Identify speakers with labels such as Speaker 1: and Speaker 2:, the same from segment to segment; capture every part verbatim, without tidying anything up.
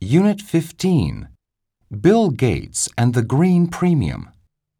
Speaker 1: Unit fifteen, Bill Gates and the Green Premium.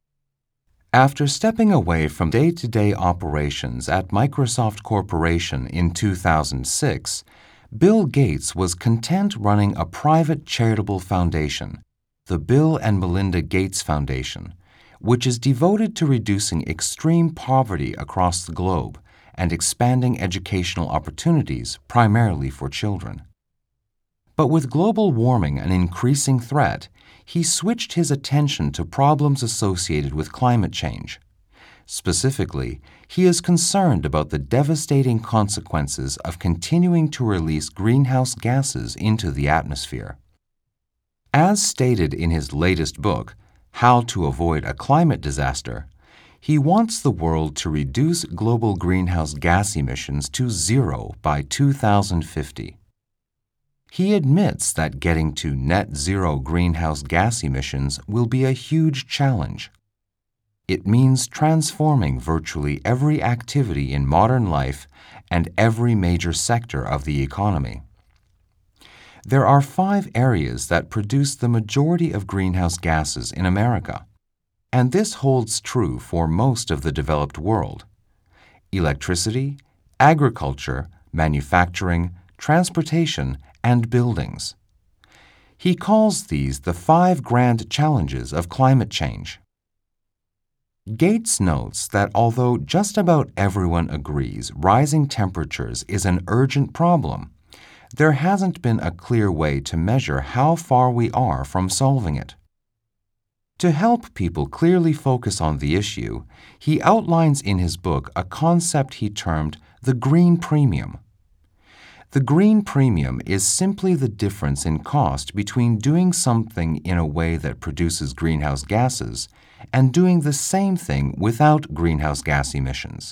Speaker 1: After stepping away from day-to-day operations at Microsoft Corporation in two thousand six, Bill Gates was content running a private charitable foundation, the Bill and Melinda Gates Foundation, which is devoted to reducing extreme poverty across the globe and expanding educational opportunities primarily for children. But with global warming an increasing threat, he switched his attention to problems associated with climate change. Specifically, he is concerned about the devastating consequences of continuing to release greenhouse gases into the atmosphere. As stated in his latest book, How to Avoid a Climate Disaster, he wants the world to reduce global greenhouse gas emissions to zero by two thousand fifty. He admits that getting to net zero greenhouse gas emissions will be a huge challenge. It means transforming virtually every activity in modern life and every major sector of the economy. There are five areas that produce the majority of greenhouse gases in America, and this holds true for most of the developed world: electricity, agriculture, manufacturing, transportation, and buildings. He calls these the five grand challenges of climate change. Gates notes that although just about everyone agrees rising temperatures is an urgent problem, there hasn't been a clear way to measure how far we are from solving it. To help people clearly focus on the issue, he outlines in his book a concept he termed the green premium. The green premium is simply the difference in cost between doing something in a way that produces greenhouse gases and doing the same thing without greenhouse gas emissions.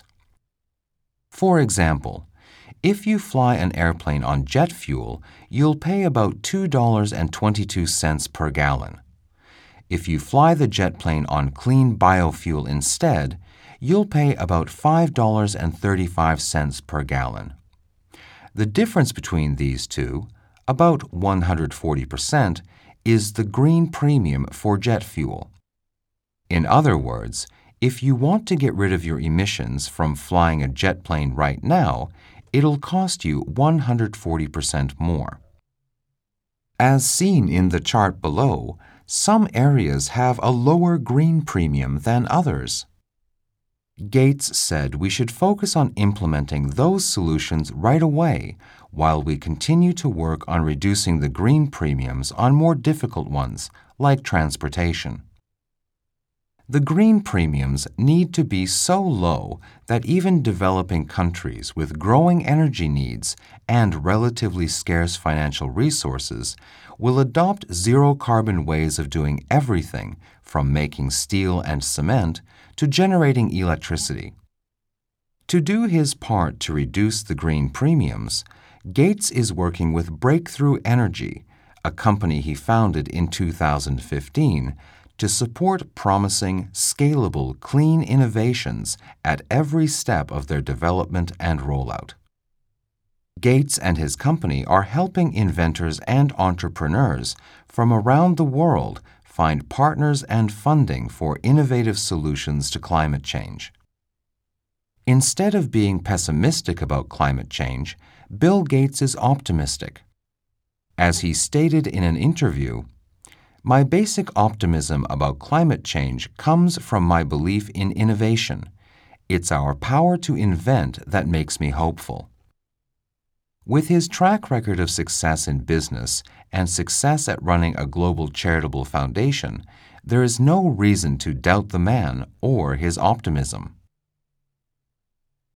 Speaker 1: For example, if you fly an airplane on jet fuel, you'll pay about two dollars and twenty-two cents per gallon. If you fly the jet plane on clean biofuel instead, you'll pay about five dollars and thirty-five cents per gallon. The difference between these two, about one hundred forty percent, is the green premium for jet fuel. In other words, if you want to get rid of your emissions from flying a jet plane right now, it'll cost you one hundred forty percent more. As seen in the chart below, some areas have a lower green premium than others. Gates said we should focus on implementing those solutions right away while we continue to work on reducing the green premiums on more difficult ones, like transportation. The green premiums need to be so low that even developing countries with growing energy needs and relatively scarce financial resources will adopt zero-carbon ways of doing everything from making steel and cement to generating electricity. To do his part to reduce the green premiums, Gates is working with Breakthrough Energy, a company he founded in two thousand fifteen, to support promising, scalable, clean innovations at every step of their development and rollout. Gates and his company are helping inventors and entrepreneurs from around the world find partners and funding for innovative solutions to climate change. Instead of being pessimistic about climate change, Bill Gates is optimistic. As he stated in an interview, "My basic optimism about climate change comes from my belief in innovation. It's our power to invent that makes me hopeful." With his track record of success in business and success at running a global charitable foundation, there is no reason to doubt the man or his optimism.